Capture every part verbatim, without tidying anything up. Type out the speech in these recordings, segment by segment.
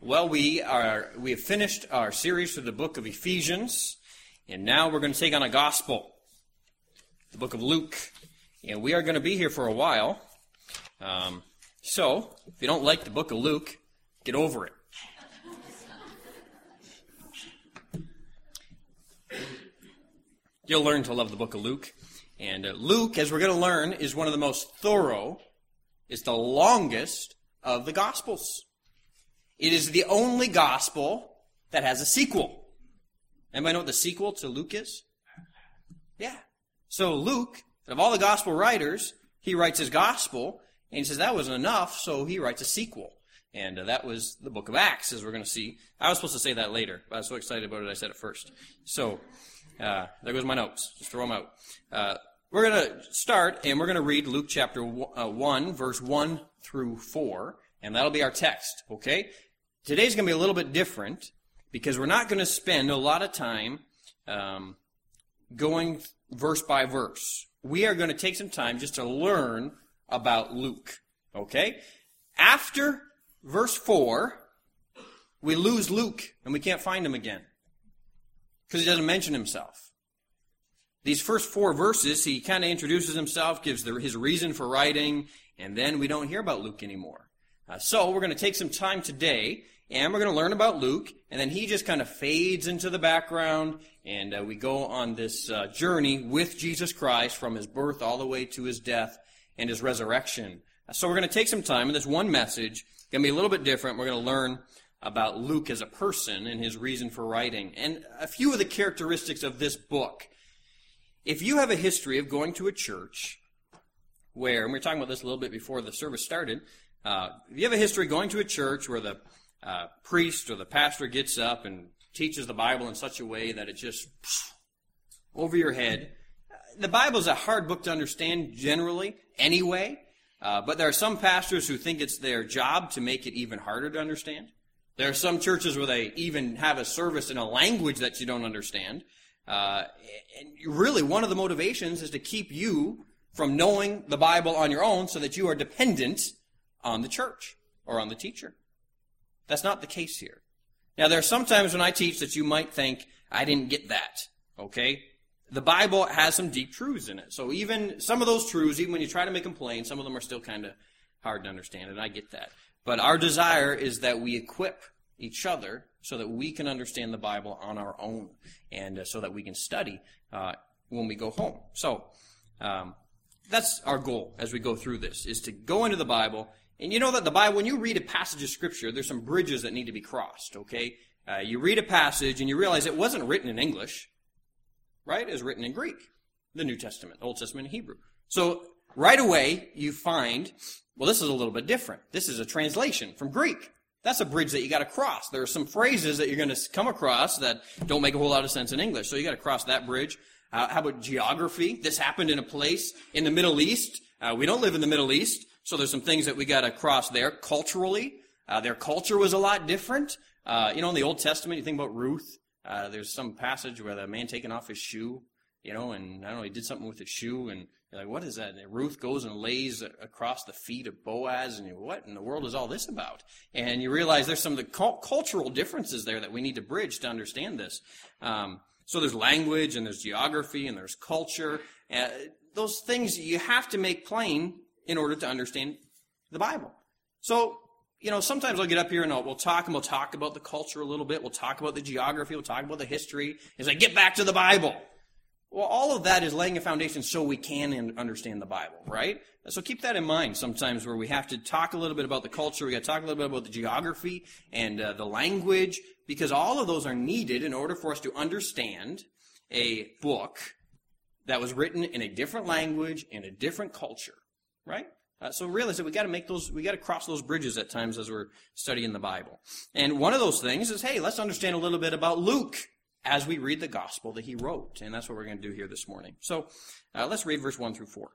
Well, we are we have finished our series through the book of Ephesians, and now we're going to take on a gospel, the book of Luke, and we are going to be here for a while. Um, so, if you don't like the book of Luke, get over it. You'll learn to love the book of Luke, and uh, Luke, as we're going to learn, is one of the most thorough. It's the longest of the Gospels. It is the only gospel that has a sequel. Anybody know what the sequel to Luke is? Yeah. So Luke, of all the gospel writers, he writes his gospel, and he says that wasn't enough, so he writes a sequel. And uh, that was the book of Acts, as we're going to see. I was supposed to say that later, but I was so excited about it, I said it first. So, uh, there goes my notes. Just throw them out. Uh, we're going to start, and we're going to read Luke chapter one, verse one through four, and that'll be our text, okay? Today's going to be a little bit different because we're not going to spend a lot of time um, going verse by verse. We are going to take some time just to learn about Luke, okay? After verse four, we lose Luke and we can't find him again because he doesn't mention himself. These first four verses, he kind of introduces himself, gives the, his reason for writing, and then we don't hear about Luke anymore. Uh, so we're going to take some time today, and we're going to learn about Luke, and then he just kind of fades into the background, and uh, we go on this uh, journey with Jesus Christ from his birth all the way to his death and his resurrection. Uh, so we're going to take some time, and this one message is going to be a little bit different. We're going to learn about Luke as a person and his reason for writing, and a few of the characteristics of this book. If you have a history of going to a church where, and we were talking about this a little bit before the service started, uh, if you have a history going to a church where the Uh, priest or the pastor gets up and teaches the Bible in such a way that it just pff, over your head. The Bible is a hard book to understand generally anyway, uh, but there are some pastors who think it's their job to make it even harder to understand. There are some churches where they even have a service in a language that you don't understand. Uh, and really, one of the motivations is to keep you from knowing the Bible on your own so that you are dependent on the church or on the teacher. That's not the case here. Now, there are some times when I teach that you might think, I didn't get that, okay? The Bible has some deep truths in it. So even some of those truths, even when you try to make them plain, some of them are still kind of hard to understand, and I get that. But our desire is that we equip each other so that we can understand the Bible on our own, and uh, so that we can study uh, when we go home. So um, that's our goal as we go through this, is to go into the Bible. And you know that the Bible, when you read a passage of Scripture, there's some bridges that need to be crossed, okay? Uh, you read a passage and you realize it wasn't written in English, right? It was written in Greek, the New Testament, Old Testament, and Hebrew. So right away you find, well, this is a little bit different. This is a translation from Greek. That's a bridge that you got to cross. There are some phrases that you're going to come across that don't make a whole lot of sense in English, so you got to cross that bridge. Uh, how about geography? This happened in a place in the Middle East. Uh, we don't live in the Middle East. So there's some things that we got to cross there. Culturally, uh, their culture was a lot different. Uh, you know, in the Old Testament, you think about Ruth. Uh, there's some passage where the man taking off his shoe, you know, and I don't know, he did something with his shoe, and you're like, what is that? And Ruth goes and lays across the feet of Boaz, and you're, what in the world is all this about? And you realize there's some of the cult- cultural differences there that we need to bridge to understand this. Um, so there's language, and there's geography, and there's culture. Uh, those things you have to make plain in order to understand the Bible. So, you know, sometimes I'll get up here and I'll, we'll talk and we'll talk about the culture a little bit. We'll talk about the geography. We'll talk about the history. As I get back to the Bible. Well, all of that is laying a foundation so we can understand the Bible, right? So keep that in mind sometimes where we have to talk a little bit about the culture. We got to talk a little bit about the geography and uh, the language, because all of those are needed in order for us to understand a book that was written in a different language, in a different culture. Right? Uh, so realize that we got to make those, we got to cross those bridges at times as we're studying the Bible. And one of those things is, hey, let's understand a little bit about Luke as we read the gospel that he wrote. And that's what we're going to do here this morning. So uh, let's read verse one through four.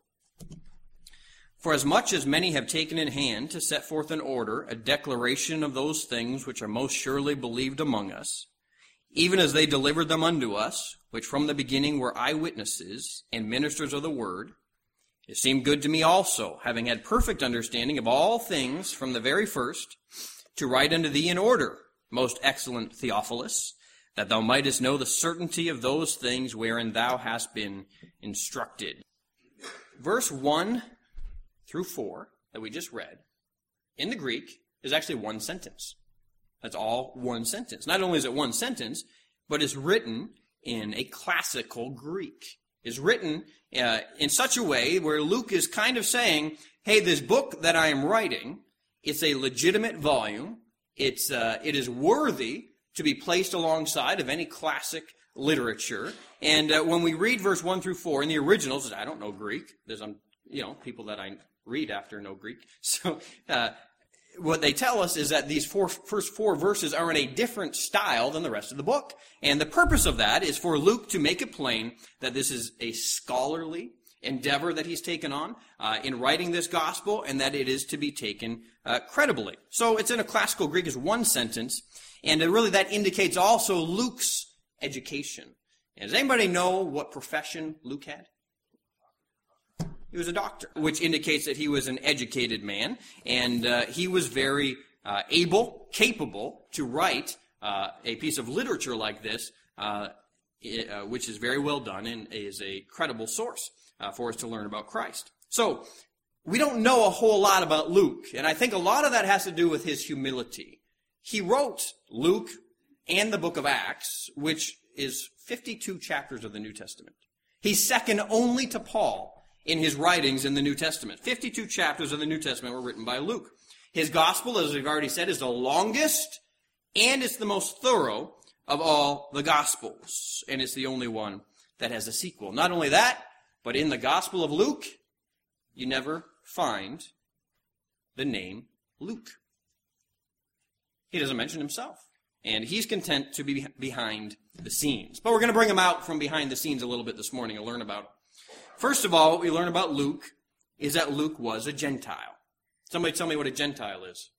For as much as many have taken in hand to set forth in order a declaration of those things which are most surely believed among us, even as they delivered them unto us, which from the beginning were eyewitnesses and ministers of the word, it seemed good to me also, having had perfect understanding of all things from the very first, to write unto thee in order, most excellent Theophilus, that thou mightest know the certainty of those things wherein thou hast been instructed. Verse one through four that we just read, in the Greek, is actually one sentence. That's all one sentence. Not only is it one sentence, but it's written in a classical Greek. It's written uh, in such a way where Luke is kind of saying, hey, this book that I am writing, it's a legitimate volume. It's uh, it is worthy to be placed alongside of any classic literature. And uh, when we read verse one through four in the originals, I don't know Greek. There's um, you know people that I read after know Greek. So uh, what they tell us is that these four, first four verses are in a different style than the rest of the book. And the purpose of that is for Luke to make it plain that this is a scholarly endeavor that he's taken on uh, in writing this gospel, and that it is to be taken uh, credibly. So it's in a classical Greek as one sentence, and really that indicates also Luke's education. And does anybody know what profession Luke had? He was a doctor, which indicates that he was an educated man, and uh, he was very uh, able, capable to write uh, a piece of literature like this, uh, it, uh, which is very well done and is a credible source uh, for us to learn about Christ. So, we don't know a whole lot about Luke, and I think a lot of that has to do with his humility. He wrote Luke and the book of Acts, which is fifty-two chapters of the New Testament. He's second only to Paul in his writings in the New Testament. fifty-two chapters of the New Testament were written by Luke. His gospel, as we've already said, is the longest and it's the most thorough of all the gospels. And it's the only one that has a sequel. Not only that, but in the gospel of Luke, you never find the name Luke. He doesn't mention himself. And he's content to be behind the scenes. But we're going to bring him out from behind the scenes a little bit this morning and learn about him. First of all, what we learn about Luke is that Luke was a Gentile. Somebody tell me what a Gentile is.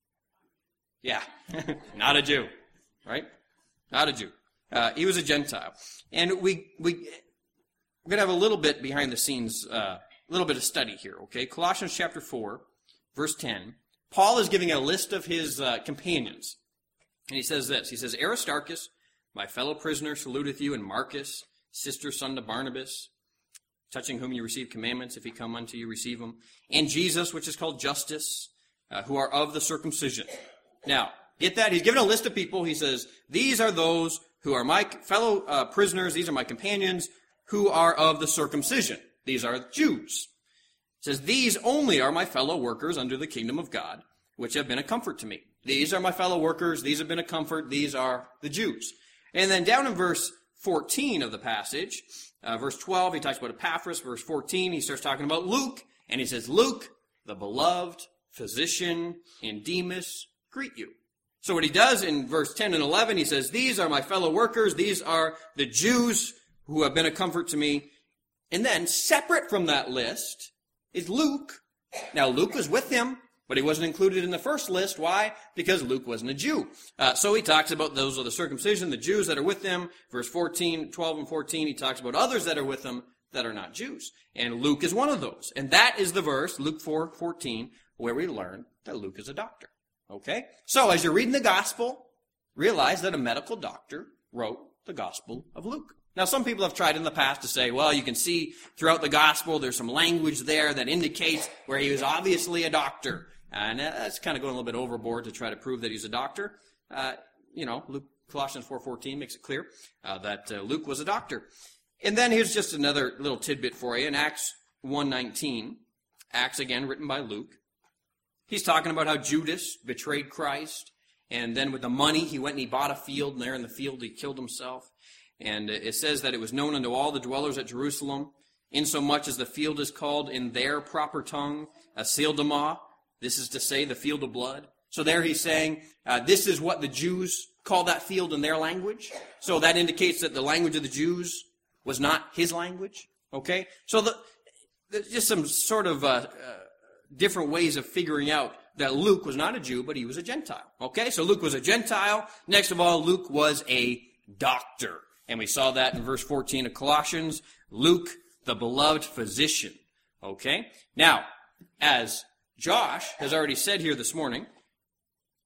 Yeah, not a Jew, right? Not a Jew. Uh, he was a Gentile. And we, we, we're going to have a little bit behind the scenes, uh, a little bit of study here, okay? Colossians chapter four, verse ten. Paul is giving a list of his uh, companions. And he says this. He says, Aristarchus, my fellow prisoner, saluteth you, and Marcus, sister son to Barnabas, touching whom you receive commandments, if he come unto you, receive them. And Jesus, which is called Justus, uh, who are of the circumcision. Now, get that? He's given a list of people. He says, these are those who are my fellow uh, prisoners. These are my companions who are of the circumcision. These are Jews. It says, these only are my fellow workers under the kingdom of God, which have been a comfort to me. These are my fellow workers. These have been a comfort. These are the Jews. And then down in verse fourteen of the passage, Uh, verse twelve, he talks about Epaphras. Verse fourteen, he starts talking about Luke. And he says, Luke, the beloved physician, and Demas greet you. So what he does in verse ten and eleven, he says, these are my fellow workers. These are the Jews who have been a comfort to me. And then, separate from that list, is Luke. Now, Luke was with him, but he wasn't included in the first list. Why? Because Luke wasn't a Jew. Uh, so he talks about those of the circumcision, the Jews that are with them. Verse fourteen, twelve and fourteen, he talks about others that are with them that are not Jews. And Luke is one of those. And that is the verse, Luke four fourteen, where we learn that Luke is a doctor. Okay? So as you're reading the gospel, realize that a medical doctor wrote the gospel of Luke. Now, some people have tried in the past to say, well, you can see throughout the gospel, there's some language there that indicates where he was obviously a doctor. And that's kind of going a little bit overboard to try to prove that he's a doctor. Uh, you know, Luke, Colossians four fourteen makes it clear uh, that uh, Luke was a doctor. And then here's just another little tidbit for you. In Acts one nineteen, Acts again written by Luke, he's talking about how Judas betrayed Christ. And then with the money, he went and he bought a field. And there in the field, he killed himself. And it says that it was known unto all the dwellers at Jerusalem, insomuch as the field is called in their proper tongue, Aceldama. This is to say, the field of blood. So there he's saying, uh, this is what the Jews call that field in their language. So that indicates that the language of the Jews was not his language. Okay? So the, there's just some sort of uh, uh, different ways of figuring out that Luke was not a Jew, but he was a Gentile. Okay? So Luke was a Gentile. Next of all, Luke was a doctor. And we saw that in verse fourteen of Colossians. Luke, the beloved physician. Okay? Now, as Josh has already said here this morning,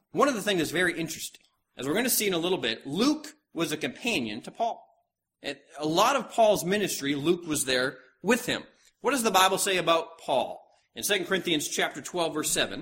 one of the things that's very interesting, as we're going to see in a little bit, Luke was a companion to Paul. At a lot of Paul's ministry, Luke was there with him. What does the Bible say about Paul? In Second Corinthians chapter twelve, verse seven,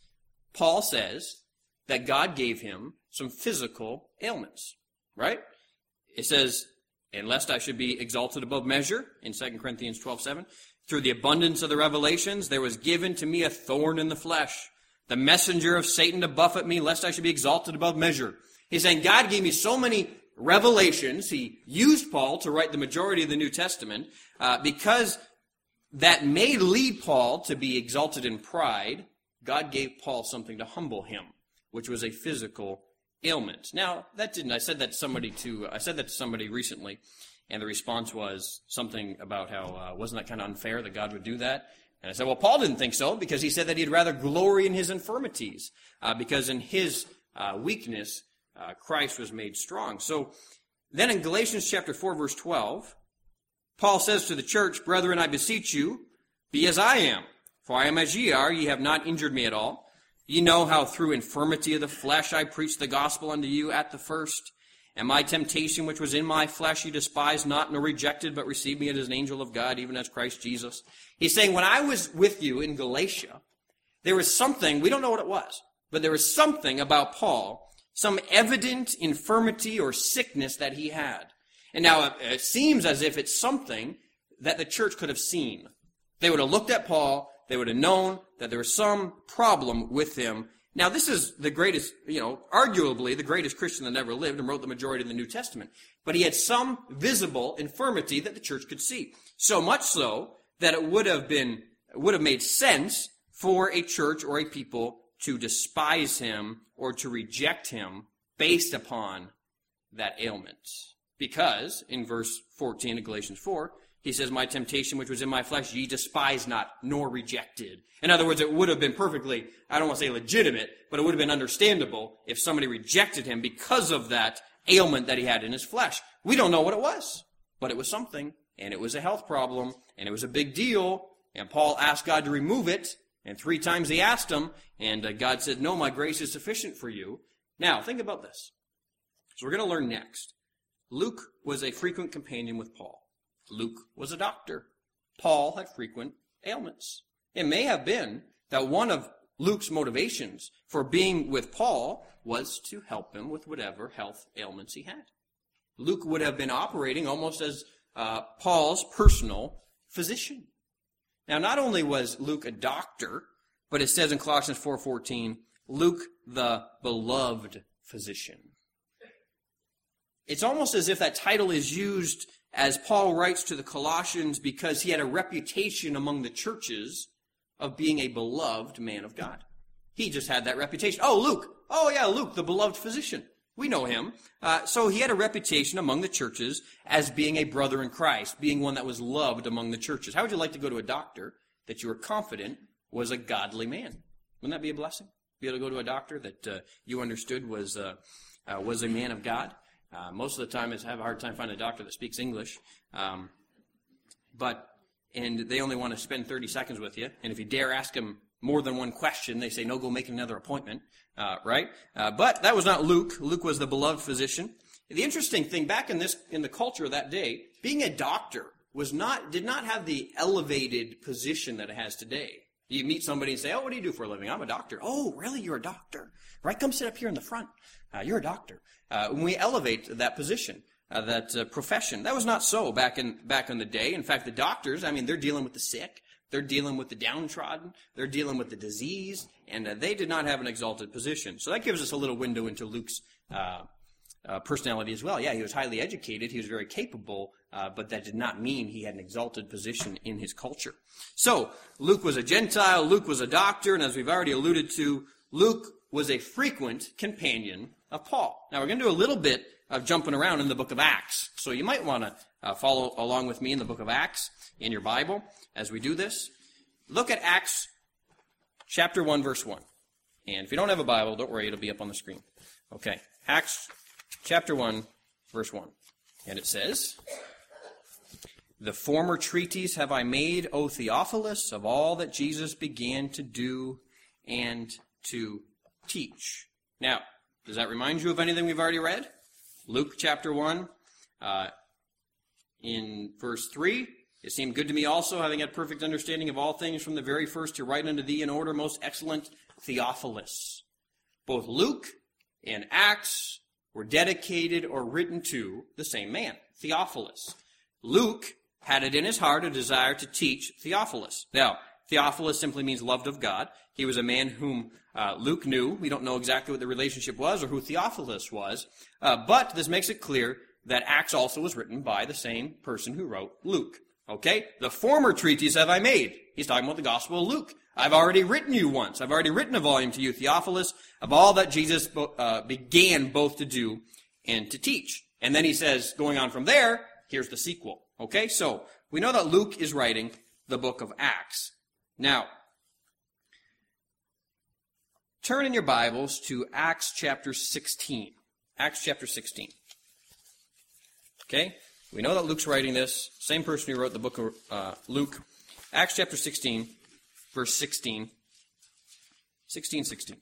Paul says that God gave him some physical ailments, right? It says, and lest I should be exalted above measure, in Second Corinthians twelve, seven, through the abundance of the revelations, there was given to me a thorn in the flesh, the messenger of Satan to buffet me, lest I should be exalted above measure. He's saying God gave me so many revelations. He used Paul to write the majority of the New Testament uh, because that may lead Paul to be exalted in pride. God gave Paul something to humble him, which was a physical ailment. Now, that didn't, I said that to somebody to, I said that to somebody recently, and the response was something about how, uh, wasn't that kind of unfair that God would do that? And I said, well, Paul didn't think so, because he said that he'd rather glory in his infirmities, uh, because in his uh, weakness, uh, Christ was made strong. So then in Galatians chapter four, verse twelve, Paul says to the church, brethren, I beseech you, be as I am, for I am as ye are, ye have not injured me at all. Ye know how through infirmity of the flesh I preached the gospel unto you at the first. And my temptation which was in my flesh ye despised not, nor rejected, but received me as an angel of God, even as Christ Jesus. He's saying, when I was with you in Galatia, there was something, we don't know what it was, but there was something about Paul, some evident infirmity or sickness that he had. And now it, it seems as if it's something that the church could have seen. They would have looked at Paul, they would have known that there was some problem with him. Now, this is the greatest, you know, arguably the greatest Christian that ever lived and wrote the majority of the New Testament. But he had some visible infirmity that the church could see. So much so that it would have been, would have made sense for a church or a people to despise him or to reject him based upon that ailment. Because in verse fourteen of Galatians four, he says, my temptation which was in my flesh, ye despise not, nor rejected. In other words, it would have been perfectly, I don't want to say legitimate, but it would have been understandable if somebody rejected him because of that ailment that he had in his flesh. We don't know what it was, but it was something, and it was a health problem, and it was a big deal, and Paul asked God to remove it, and three times he asked him, and uh, God said, no, my grace is sufficient for you. Now, think about this. So we're going to learn next. Luke was a frequent companion with Paul. Luke was a doctor. Paul had frequent ailments. It may have been that one of Luke's motivations for being with Paul was to help him with whatever health ailments he had. Luke would have been operating almost as uh, Paul's personal physician. Now, not only was Luke a doctor, but it says in Colossians four fourteen, Luke the beloved physician. It's almost as if that title is used as Paul writes to the Colossians because he had a reputation among the churches of being a beloved man of God. He just had that reputation. Oh, Luke. Oh, yeah, Luke, the beloved physician. We know him. Uh, so he had a reputation among the churches as being a brother in Christ, being one that was loved among the churches. How would you like to go to a doctor that you were confident was a godly man? Wouldn't that be a blessing? Be able to go to a doctor that uh, you understood was uh, uh, was a man of God? Uh, most of the time, I have a hard time finding a doctor that speaks English. Um, but, and they only want to spend thirty seconds with you. And if you dare ask them more than one question, they say, no, go make another appointment. Uh, right? Uh, but that was not Luke. Luke was the beloved physician. The interesting thing, back in this, in the culture of that day, being a doctor was not, did not have the elevated position that it has today. You meet somebody and say, oh, what do you do for a living? I'm a doctor. Oh, really? You're a doctor? Right? Come sit up here in the front. Uh, you're a doctor. Uh, when we elevate that position, uh, that uh, profession, that was not so back in back in the day. In fact, the doctors, I mean, they're dealing with the sick. They're dealing with the downtrodden. They're dealing with the disease. And uh, they did not have an exalted position. So that gives us a little window into Luke's uh, uh, personality as well. Yeah, he was highly educated. He was very capable. Uh, but that did not mean he had an exalted position in his culture. So, Luke was a Gentile, Luke was a doctor, and as we've already alluded to, Luke was a frequent companion of Paul. Now, we're going to do a little bit of jumping around in the book of Acts. So you might want to uh, follow along with me in the book of Acts in your Bible as we do this. Look at Acts chapter one, verse one. And if you don't have a Bible, don't worry, it'll be up on the screen. Okay, Acts chapter one, verse one. And it says, the former treatise have I made, O Theophilus, of all that Jesus began to do and to teach. Now, does that remind you of anything we've already read? Luke chapter one, uh, in verse three, it seemed good to me also, having had perfect understanding of all things from the very first, to write unto thee in order, most excellent Theophilus. Both Luke and Acts were dedicated or written to the same man, Theophilus. Luke had it in his heart a desire to teach Theophilus. Now, Theophilus simply means loved of God. He was a man whom uh, Luke knew. We don't know exactly what the relationship was or who Theophilus was, uh, but this makes it clear that Acts also was written by the same person who wrote Luke. Okay? The former treatise have I made. He's talking about the Gospel of Luke. I've already written you once. I've already written a volume to you, Theophilus, of all that Jesus uh, began both to do and to teach. And then he says, going on from there, here's the sequel. Okay? So, we know that Luke is writing the book of Acts. Now, turn in your Bibles to Acts chapter sixteen. Acts chapter sixteen. Okay? We know that Luke's writing this. Same person who wrote the book of uh, Luke. Acts chapter sixteen, verse sixteen. sixteen, sixteen.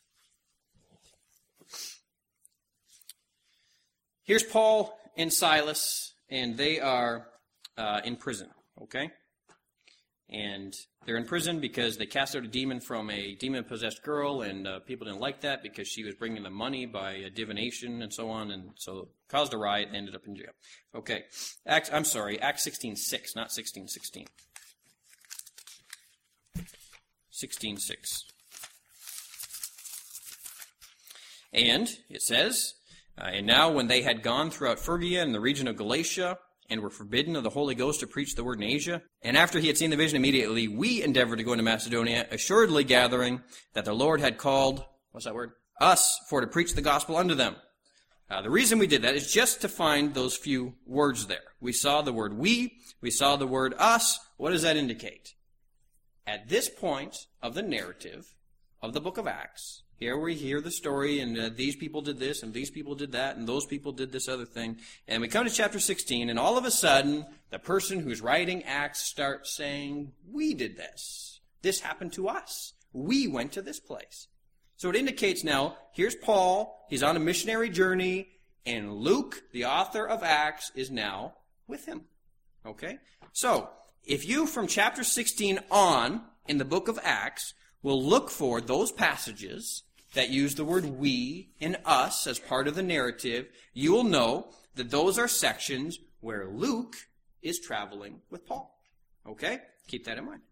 Here's Paul and Silas, and they are uh, in prison. Okay? And they're in prison because they cast out a demon from a demon-possessed girl, and uh, people didn't like that because she was bringing them money by uh, divination and so on, and so caused a riot and ended up in jail. Okay, Acts, I'm sorry, Acts sixteen six, not sixteen sixteen. sixteen six. And it says, uh, and now when they had gone throughout Phrygia and the region of Galatia, and were forbidden of the Holy Ghost to preach the word in Asia. And after he had seen the vision immediately, we endeavored to go into Macedonia, assuredly gathering that the Lord had called, what's that word? Us, for to preach the gospel unto them. Uh, the reason we did that is just to find those few words there. We saw the word we, we saw the word us. What does that indicate? At this point of the narrative of the book of Acts, here we hear the story, and uh, these people did this, and these people did that, and those people did this other thing. And we come to chapter sixteen, and all of a sudden, the person who's writing Acts starts saying, we did this. This happened to us. We went to this place. So it indicates now, here's Paul, he's on a missionary journey, and Luke, the author of Acts, is now with him. Okay? So, if you, from chapter sixteen on, in the book of Acts, will look for those passages that use the word we and us as part of the narrative, you will know that those are sections where Luke is traveling with Paul. Okay? Keep that in mind.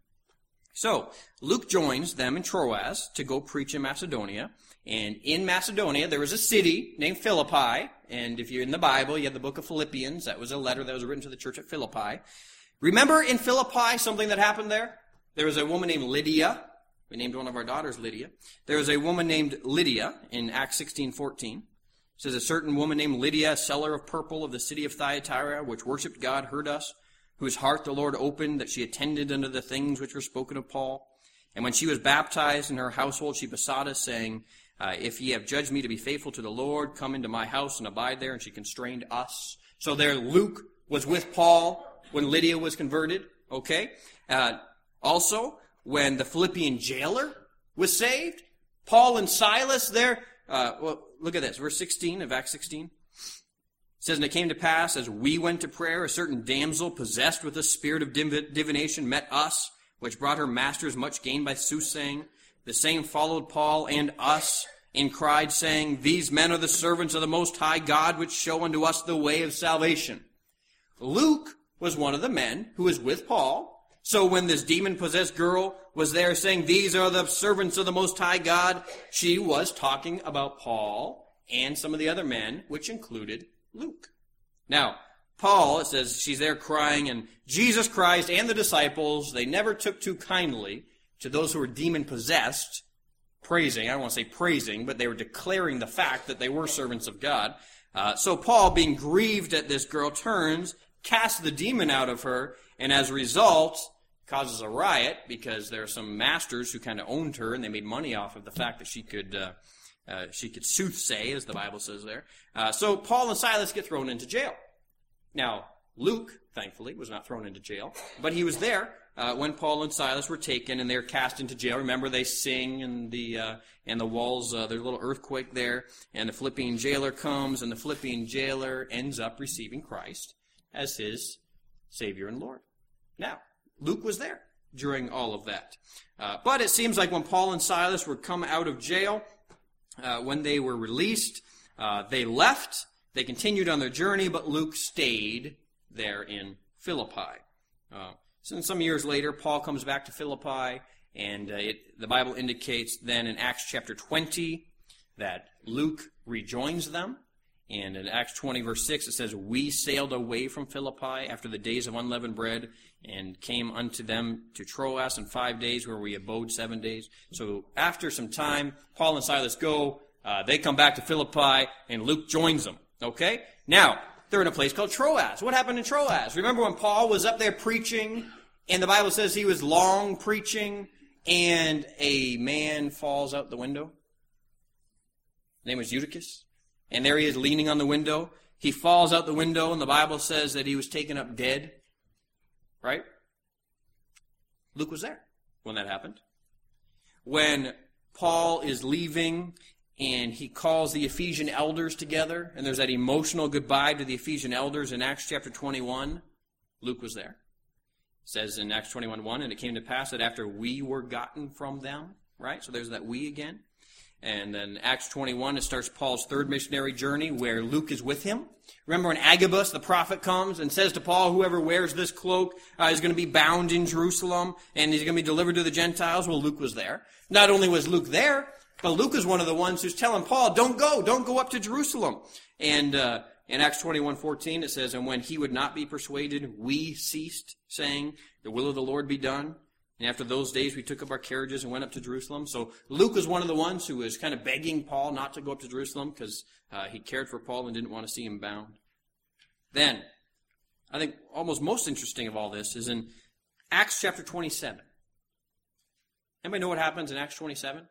So, Luke joins them in Troas to go preach in Macedonia. And in Macedonia, there was a city named Philippi. And if you're in the Bible, you have the book of Philippians. That was a letter that was written to the church at Philippi. Remember in Philippi something that happened there? There was a woman named Lydia. We named one of our daughters Lydia. There was a woman named Lydia in Acts sixteen fourteen. It says, a certain woman named Lydia, a seller of purple of the city of Thyatira, which worshipped God, heard us, whose heart the Lord opened, that she attended unto the things which were spoken of Paul. And when she was baptized in her household, she besought us, saying, uh, if ye have judged me to be faithful to the Lord, come into my house and abide there. And she constrained us. So there Luke was with Paul when Lydia was converted. Okay? Uh, also, when the Philippian jailer was saved, Paul and Silas there, uh, well, look at this, verse sixteen of Acts sixteen. It says, and it came to pass, as we went to prayer, a certain damsel possessed with the spirit of div- divination met us, which brought her masters much gain by soothsaying. The same followed Paul and us, and cried, saying, these men are the servants of the Most High God, which show unto us the way of salvation. Luke was one of the men who was with Paul. So when this demon-possessed girl was there saying, these are the servants of the Most High God, she was talking about Paul and some of the other men, which included Luke. Now, Paul, it says, she's there crying, and Jesus Christ and the disciples, they never took too kindly to those who were demon-possessed, praising, I don't want to say praising, but they were declaring the fact that they were servants of God. Uh, so Paul, being grieved at this girl, turns, casts the demon out of her, and as a result, causes a riot because there are some masters who kind of owned her and they made money off of the fact that she could uh, uh, she could soothsay, as the Bible says there. Uh, so Paul and Silas get thrown into jail. Now, Luke, thankfully, was not thrown into jail, but he was there uh, when Paul and Silas were taken and they were cast into jail. Remember, they sing and the uh, and the walls, uh, there's a little earthquake there, and the Philippian jailer comes, and the Philippian jailer ends up receiving Christ as his Savior and Lord. Now, Luke was there during all of that. Uh, but it seems like when Paul and Silas were come out of jail, uh, when they were released, uh, they left, they continued on their journey, but Luke stayed there in Philippi. Uh, so some years later, Paul comes back to Philippi, and uh, it, the Bible indicates then in Acts chapter twenty that Luke rejoins them. And in Acts twenty, verse six, it says, "We sailed away from Philippi after the days of unleavened bread, and came unto them to Troas in five days, where we abode seven days." So after some time, Paul and Silas go, uh, they come back to Philippi, and Luke joins them. Okay? Now, they're in a place called Troas. What happened in Troas? Remember when Paul was up there preaching, and the Bible says he was long preaching, and a man falls out the window? His name was Eutychus. And there he is leaning on the window. He falls out the window, and the Bible says that he was taken up dead. Right? Luke was there when that happened. When Paul is leaving, and he calls the Ephesian elders together, and there's that emotional goodbye to the Ephesian elders in Acts chapter twenty-one, Luke was there. It says in Acts twenty-one one, "And it came to pass that after we were gotten from them," right? So there's that we again. And then Acts twenty-one, it starts Paul's third missionary journey where Luke is with him. Remember when Agabus, the prophet, comes and says to Paul, "Whoever wears this cloak uh, is going to be bound in Jerusalem, and he's going to be delivered to the Gentiles." Well, Luke was there. Not only was Luke there, but Luke is one of the ones who's telling Paul, don't go, don't go up to Jerusalem. And uh, in Acts twenty-one fourteen, it says, "And when he would not be persuaded, we ceased, saying, the will of the Lord be done. And after those days, we took up our carriages and went up to Jerusalem." So Luke was one of the ones who was kind of begging Paul not to go up to Jerusalem because uh, he cared for Paul and didn't want to see him bound. Then, I think almost most interesting of all this is in Acts chapter twenty-seven. Anybody know what happens in Acts twenty-seven?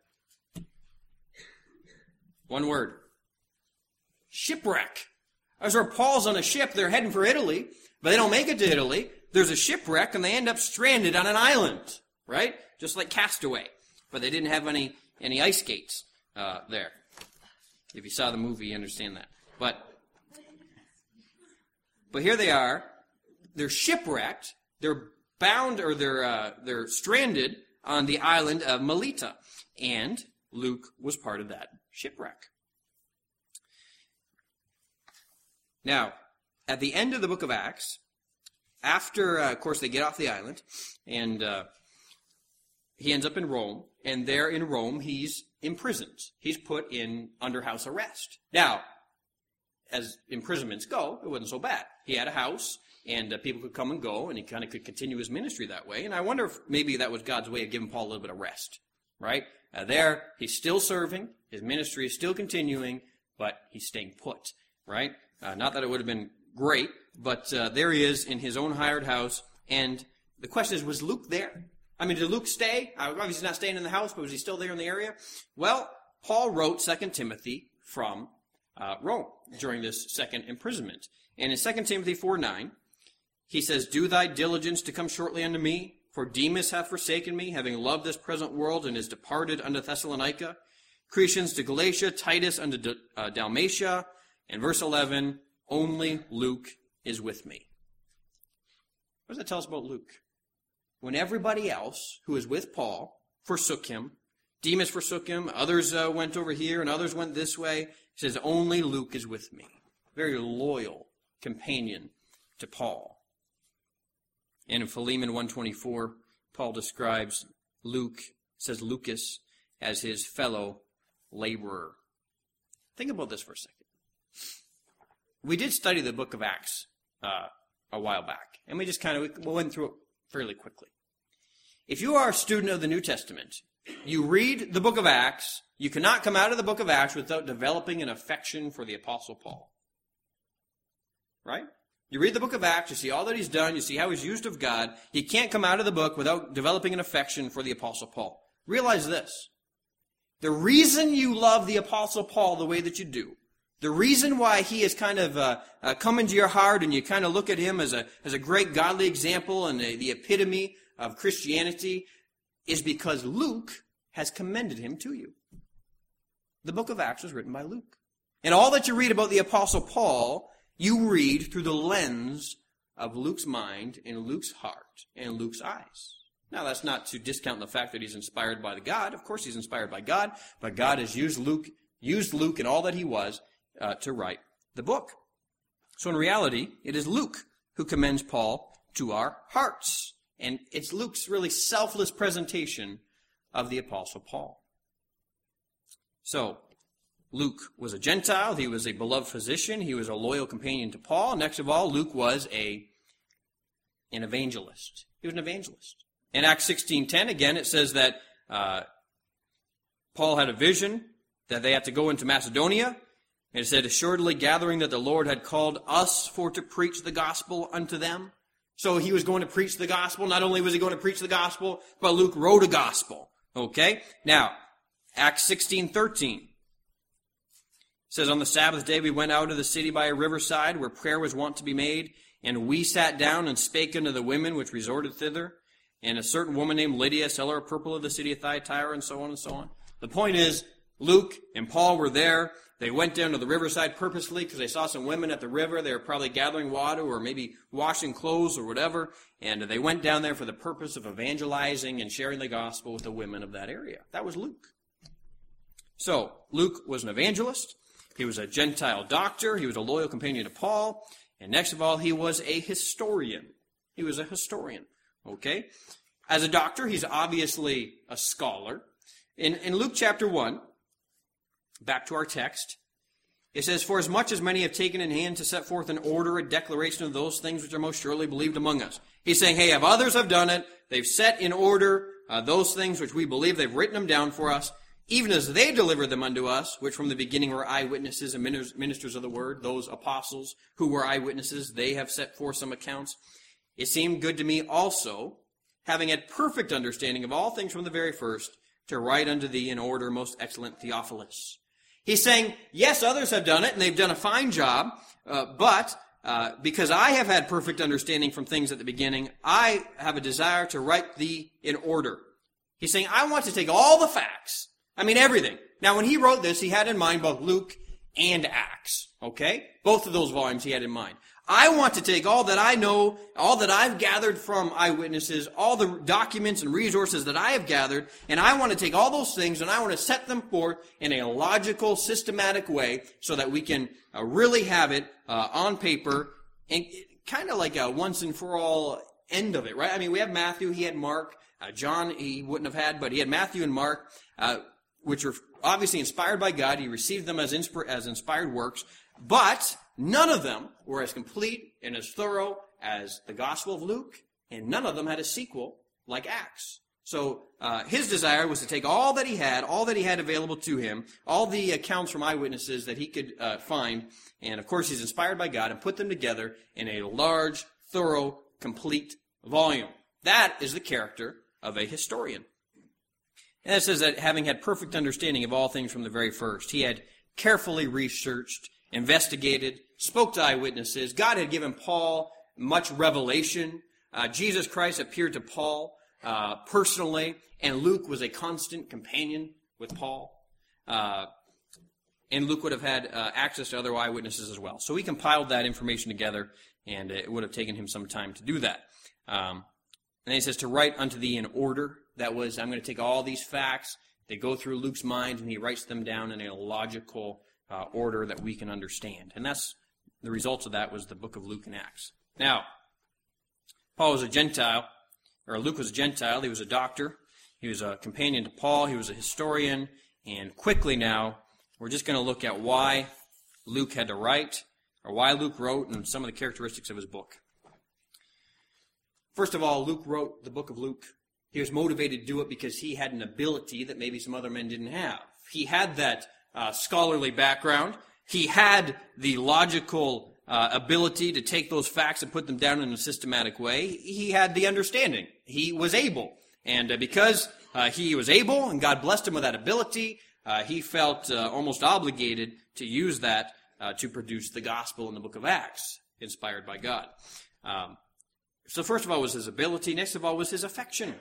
One word. Shipwreck. As where Paul's on a ship, they're heading for Italy, but they don't make it to Italy. There's a shipwreck, and they end up stranded on an island, right? Just like Castaway. But they didn't have any, any ice skates uh, there. If you saw the movie, you understand that. But, but here they are. They're shipwrecked. They're bound, or they're, uh, they're stranded on the island of Melita. And Luke was part of that shipwreck. Now, at the end of the book of Acts, after, uh, of course, they get off the island, and uh, he ends up in Rome, and there in Rome, he's imprisoned. He's put in under house arrest. Now, as imprisonments go, it wasn't so bad. He had a house, and uh, people could come and go, and he kind of could continue his ministry that way. And I wonder if maybe that was God's way of giving Paul a little bit of rest, right? Uh, there, he's still serving. His ministry is still continuing, but he's staying put, right? Uh, not that it would have been great, but uh, there he is in his own hired house. And the question is, was Luke there? I mean, did Luke stay? Obviously he's not staying in the house, but was he still there in the area? Well, Paul wrote Second Timothy from uh, Rome during this second imprisonment. And in Second Timothy four nine, he says, "Do thy diligence to come shortly unto me, for Demas hath forsaken me, having loved this present world, and is departed unto Thessalonica. Crescens to Galatia, Titus unto D- uh, Dalmatia." And verse eleven, "Only Luke is with me." What does that tell us about Luke? When everybody else who was with Paul forsook him, Demas forsook him, others uh, went over here, and others went this way, he says, only Luke is with me. Very loyal companion to Paul. And in Philemon one twenty-four, Paul describes Luke, says Lucas, as his fellow laborer. Think about this for a second. We did study the book of Acts uh, a while back, and we just kind of we went through it fairly quickly. If you are a student of the New Testament, you read the book of Acts, you cannot come out of the book of Acts without developing an affection for the Apostle Paul. Right? You read the book of Acts, you see all that he's done, you see how he's used of God. You can't come out of the book without developing an affection for the Apostle Paul. Realize this. The reason you love the Apostle Paul the way that you do, The reason why he has kind of uh, uh, come into your heart and you kind of look at him as a as a great godly example and the, the epitome of Christianity is because Luke has commended him to you. The book of Acts was written by Luke. And all that you read about the Apostle Paul, you read through the lens of Luke's mind and Luke's heart and Luke's eyes. Now, that's not to discount the fact that he's inspired by the God. Of course he's inspired by God, but God has used Luke, used Luke and all that he was uh, to write the book. So in reality, it is Luke who commends Paul to our hearts. And it's Luke's really selfless presentation of the Apostle Paul. So, Luke was a Gentile. He was a beloved physician. He was a loyal companion to Paul. Next of all, Luke was a an evangelist. He was an evangelist. In Acts sixteen ten, again, it says that uh, Paul had a vision that they had to go into Macedonia. And it said, assuredly gathering that the Lord had called us for to preach the gospel unto them. So he was going to preach the gospel. Not only was he going to preach the gospel, but Luke wrote a gospel. Okay? Now, Acts sixteen thirteen. It says, on the Sabbath day we went out of the city by a riverside where prayer was wont to be made. And we sat down and spake unto the women which resorted thither. And a certain woman named Lydia, seller of purple of the city of Thyatira, and so on and so on. The point is, Luke and Paul were there. They went down to the riverside purposely because they saw some women at the river. They were probably gathering water or maybe washing clothes or whatever. And they went down there for the purpose of evangelizing and sharing the gospel with the women of that area. That was Luke. So, Luke was an evangelist. He was a Gentile doctor. He was a loyal companion to Paul. And next of all, he was a historian. He was a historian. Okay? As a doctor, he's obviously a scholar. In, in Luke chapter one, back to our text, it says, for as much as many have taken in hand to set forth an order, a declaration of those things which are most surely believed among us. He's saying, hey, if others have done it, they've set in order uh, those things which we believe, they've written them down for us, even as they delivered them unto us, which from the beginning were eyewitnesses and ministers of the word, those apostles who were eyewitnesses, they have set forth some accounts. It seemed good to me also, having had perfect understanding of all things from the very first, to write unto thee in order, most excellent Theophilus. He's saying, yes, others have done it, and they've done a fine job, uh, but uh, because I have had perfect understanding from things at the beginning, I have a desire to write thee in order. He's saying, I want to take all the facts, I mean everything. Now, when he wrote this, he had in mind both Luke and Acts, okay? Both of those volumes he had in mind. I want to take all that I know, all that I've gathered from eyewitnesses, all the documents and resources that I have gathered, and I want to take all those things and I want to set them forth in a logical, systematic way so that we can uh, really have it uh, on paper and kind of like a once and for all end of it, right? I mean, we have Matthew, he had Mark, uh, John he wouldn't have had, but he had Matthew and Mark, uh, which were obviously inspired by God. He received them as, insp- as inspired works, but none of them were as complete and as thorough as the Gospel of Luke, and none of them had a sequel like Acts. So uh, his desire was to take all that he had, all that he had available to him, all the accounts from eyewitnesses that he could uh, find, and of course he's inspired by God, and put them together in a large, thorough, complete volume. That is the character of a historian. And it says that having had perfect understanding of all things from the very first, he had carefully researched, investigated, spoke to eyewitnesses. God had given Paul much revelation. Uh, Jesus Christ appeared to Paul uh, personally, and Luke was a constant companion with Paul. Uh, and Luke would have had uh, access to other eyewitnesses as well. So he compiled that information together, and it would have taken him some time to do that. Um, and he says, to write unto thee in order. That was, I'm going to take all these facts. They go through Luke's mind, and he writes them down in a logical Uh, order that we can understand. And that's the results of that was the book of Luke and Acts. Now, Paul was a Gentile, or Luke was a Gentile. He was a doctor. He was a companion to Paul. He was a historian. And quickly now, we're just going to look at why Luke had to write, or why Luke wrote, and some of the characteristics of his book. First of all, Luke wrote the book of Luke. He was motivated to do it because he had an ability that maybe some other men didn't have. He had that Uh, scholarly background. He had the logical uh, ability to take those facts and put them down in a systematic way. He had the understanding. He was able. And uh, because uh, he was able, and God blessed him with that ability, uh, he felt uh, almost obligated to use that uh, to produce the gospel in the book of Acts, inspired by God. Um, so first of all was his ability. Next of all was his affection.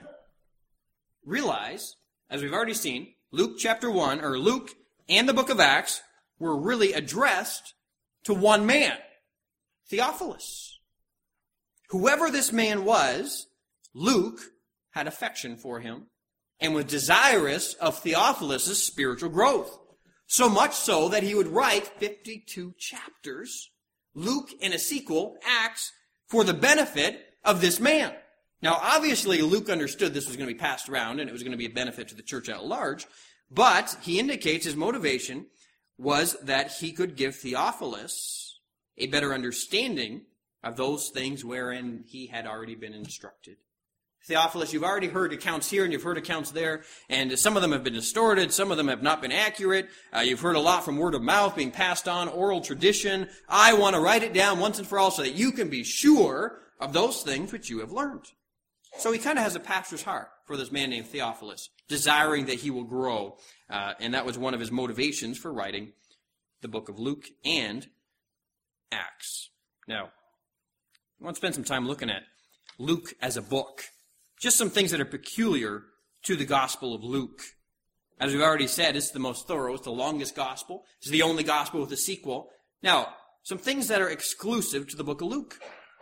Realize, as we've already seen, Luke chapter one, or Luke and the book of Acts were really addressed to one man, Theophilus. Whoever this man was, Luke had affection for him and was desirous of Theophilus' spiritual growth. So much so that he would write fifty-two chapters, Luke and a sequel, Acts, for the benefit of this man. Now, obviously, Luke understood this was going to be passed around and it was going to be a benefit to the church at large, but he indicates his motivation was that he could give Theophilus a better understanding of those things wherein he had already been instructed. Theophilus, you've already heard accounts here and you've heard accounts there, and some of them have been distorted, some of them have not been accurate. Uh, you've heard a lot from word of mouth being passed on, oral tradition. I want to write it down once and for all so that you can be sure of those things which you have learned. So he kind of has a pastor's heart for this man named Theophilus, desiring that he will grow, uh, and that was one of his motivations for writing the book of Luke and Acts. Now, I want to spend some time looking at Luke as a book. Just some things that are peculiar to the Gospel of Luke. As we've already said, it's the most thorough. It's the longest Gospel. It's the only Gospel with a sequel. Now, some things that are exclusive to the book of Luke.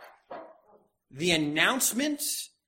The announcement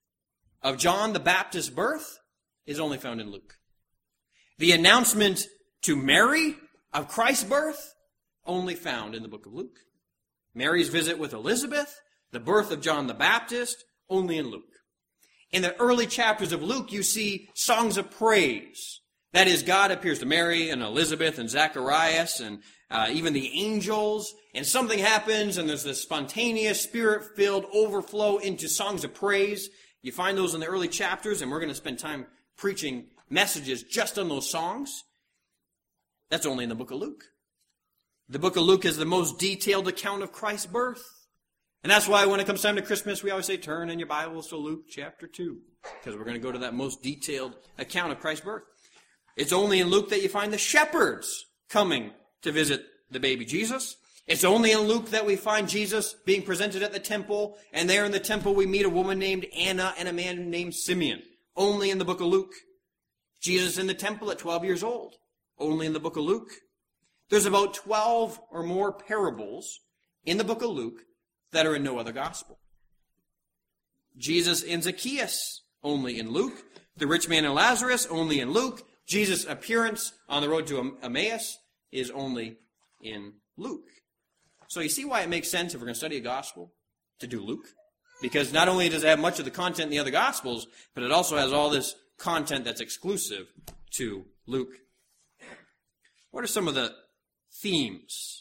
of John the Baptist's birth is only found in Luke. The announcement to Mary of Christ's birth, only found in the book of Luke. Mary's visit with Elizabeth, the birth of John the Baptist, only in Luke. In the early chapters of Luke, you see songs of praise. That is, God appears to Mary and Elizabeth and Zacharias and uh, even the angels, and something happens, and there's this spontaneous, spirit-filled overflow into songs of praise. You find those in the early chapters, and we're going to spend time preaching messages just on those songs. That's only in the book of Luke. The book of Luke is the most detailed account of Christ's birth. And that's why when it comes time to Christmas, we always say, turn in your Bibles to Luke chapter two. Because we're going to go to that most detailed account of Christ's birth. It's only in Luke that you find the shepherds coming to visit the baby Jesus. It's only in Luke that we find Jesus being presented at the temple. And there in the temple we meet a woman named Anna and a man named Simeon. Only in the book of Luke. Jesus in the temple at twelve years old. Only in the book of Luke. There's about twelve or more parables in the book of Luke that are in no other gospel. Jesus and Zacchaeus, only in Luke. The rich man and Lazarus, only in Luke. Jesus' appearance on the road to Emmaus is only in Luke. So you see why it makes sense if we're going to study a gospel to do Luke? Because not only does it have much of the content in the other gospels, but it also has all this content that's exclusive to Luke. What are some of the themes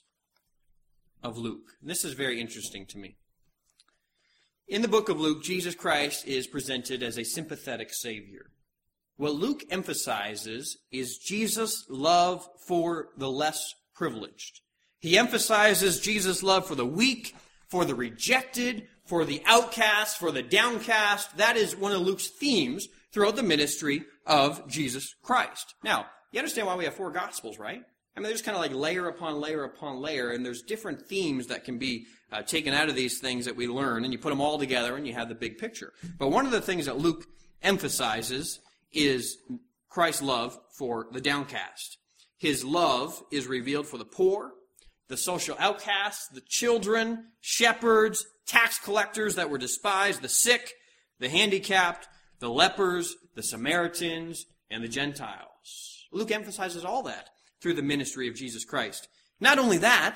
of Luke? And this is very interesting to me. In the book of Luke, Jesus Christ is presented as a sympathetic Savior. What Luke emphasizes is Jesus' love for the less privileged. He emphasizes Jesus' love for the weak, for the rejected, for the outcast, for the downcast. That is one of Luke's themes throughout the ministry of Jesus Christ. Now, you understand why we have four Gospels, right? I mean, they're just kind of like layer upon layer upon layer, and there's different themes that can be uh, taken out of these things that we learn, and you put them all together, and you have the big picture. But one of the things that Luke emphasizes is Christ's love for the downcast. His love is revealed for the poor, the social outcasts, the children, shepherds, tax collectors that were despised, the sick, the handicapped, the lepers, the Samaritans, and the Gentiles. Luke emphasizes all that through the ministry of Jesus Christ. Not only that,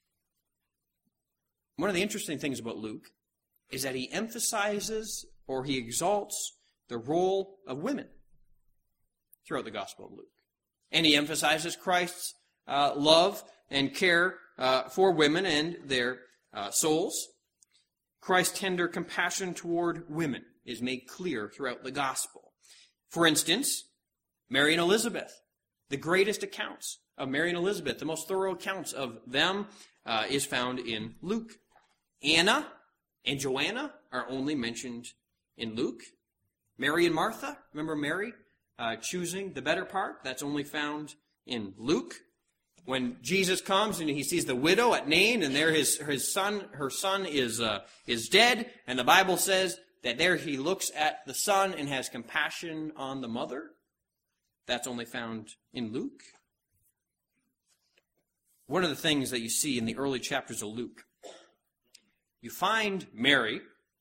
one of the interesting things about Luke is that he emphasizes or he exalts the role of women throughout the Gospel of Luke. And he emphasizes Christ's uh, love and care uh, for women and their uh, souls. Christ's tender compassion toward women is made clear throughout the Gospel. For instance, Mary and Elizabeth. The greatest accounts of Mary and Elizabeth, the most thorough accounts of them, uh, is found in Luke. Anna and Joanna are only mentioned in Luke. Mary and Martha, remember Mary uh, choosing the better part? That's only found in Luke. When Jesus comes and he sees the widow at Nain, and there his his son, her son is uh, is dead, and the Bible says that there he looks at the son and has compassion on the mother. That's only found in Luke. One of the things that you see in the early chapters of Luke, you find Mary,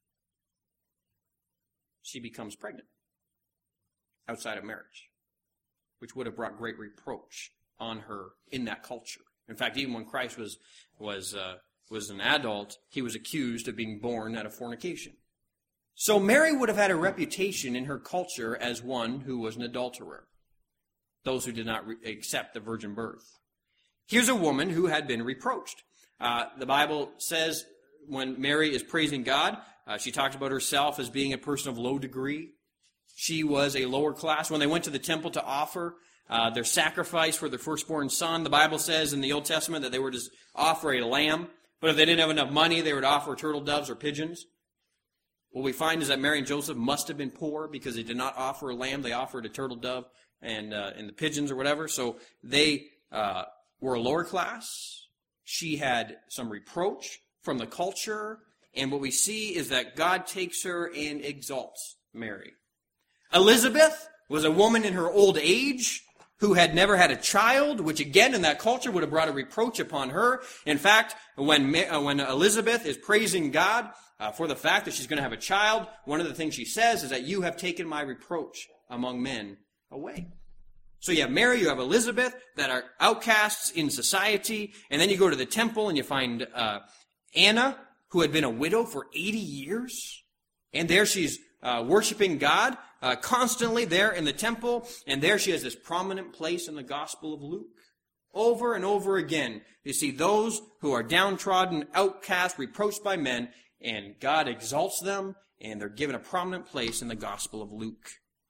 she becomes pregnant outside of marriage, which would have brought great reproach on her in that culture. In fact, even when Christ was was uh, was an adult, he was accused of being born out of fornication. So Mary would have had a reputation in her culture as one who was an adulterer, those who did not re- accept the virgin birth. Here's a woman who had been reproached. Uh, the Bible says when Mary is praising God, uh, she talks about herself as being a person of low degree. She was a lower class. When they went to the temple to offer Uh, their sacrifice for their firstborn son, the Bible says in the Old Testament that they were to offer a lamb, but if they didn't have enough money, they would offer turtle doves or pigeons. What we find is that Mary and Joseph must have been poor because they did not offer a lamb. They offered a turtle dove and uh, and the pigeons or whatever. So they uh, were a lower class. She had some reproach from the culture, and what we see is that God takes her and exalts Mary. Elizabeth was a woman in her old age who had never had a child, which again in that culture would have brought a reproach upon her. In fact, when uh, when Elizabeth is praising God uh, for the fact that she's going to have a child, one of the things she says is that you have taken my reproach among men away. So you have Mary, you have Elizabeth that are outcasts in society, and then you go to the temple and you find uh, Anna, who had been a widow for eighty years, and there she's uh, worshiping God Uh, constantly there in the temple, and there she has this prominent place in the Gospel of Luke. Over and over again, you see those who are downtrodden, outcast, reproached by men, and God exalts them, and they're given a prominent place in the Gospel of Luke.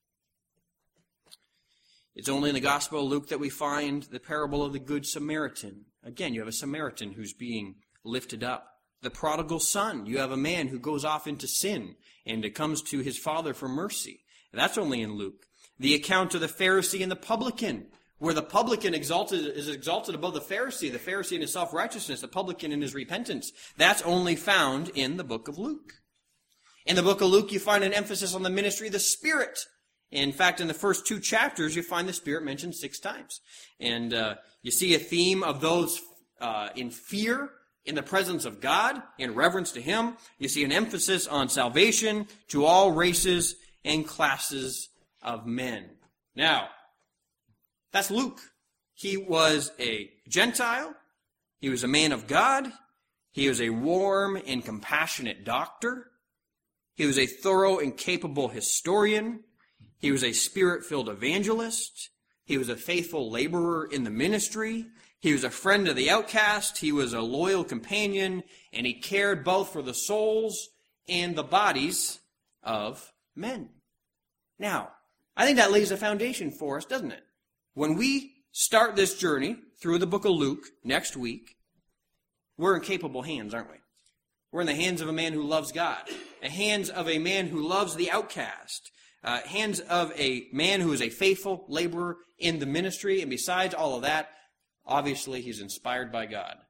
It's only in the Gospel of Luke that we find the parable of the Good Samaritan. Again, you have a Samaritan who's being lifted up. The prodigal son, you have a man who goes off into sin, and it comes to his father for mercy. That's only in Luke. The account of the Pharisee and the publican, where the publican exalted is exalted above the Pharisee, the Pharisee in his self-righteousness, the publican in his repentance. That's only found in the book of Luke. In the book of Luke, you find an emphasis on the ministry of the Spirit. In fact, in the first two chapters, you find the Spirit mentioned six times. And uh, you see a theme of those uh, in fear, in the presence of God, in reverence to Him. You see an emphasis on salvation to all races and classes of men. Now, that's Luke. He was a Gentile. He was a man of God. He was a warm and compassionate doctor. He was a thorough and capable historian. He was a spirit-filled evangelist. He was a faithful laborer in the ministry. He was a friend of the outcast. He was a loyal companion, and he cared both for the souls and the bodies of men. Now, I think that lays a foundation for us, doesn't it? When we start this journey through the book of Luke next week, we're in capable hands, aren't we? We're in the hands of a man who loves God, the hands of a man who loves the outcast, uh, hands of a man who is a faithful laborer in the ministry, and besides all of that, obviously he's inspired by God.